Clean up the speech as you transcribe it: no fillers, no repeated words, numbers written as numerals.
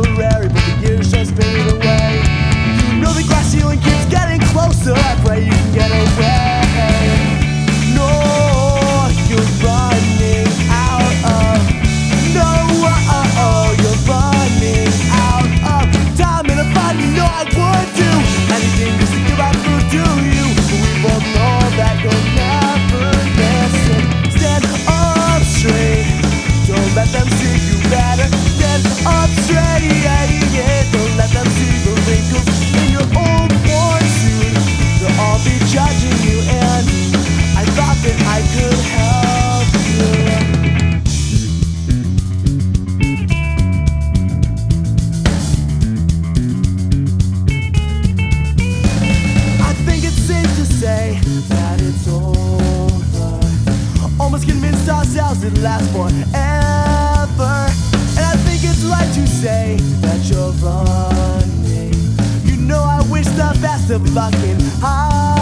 temporary, but the years just fade away. You know the glass ceiling keeps getting closer. I pray you can get away. No, you're running out of. No, you're running out of time in a fight. You know I would do anything just to give out food to you. But we both know that you'll never listen. Stand up straight. Don't let them see you better. Stand up straight. Don't let them see the wrinkles in your old worn suit. They'll all be judging you, and I thought that I could help you. I think it's safe to say that it's over. Almost convinced ourselves it'll last forever. And I think it's right to say that you're running. You know I wish the best of luck in high.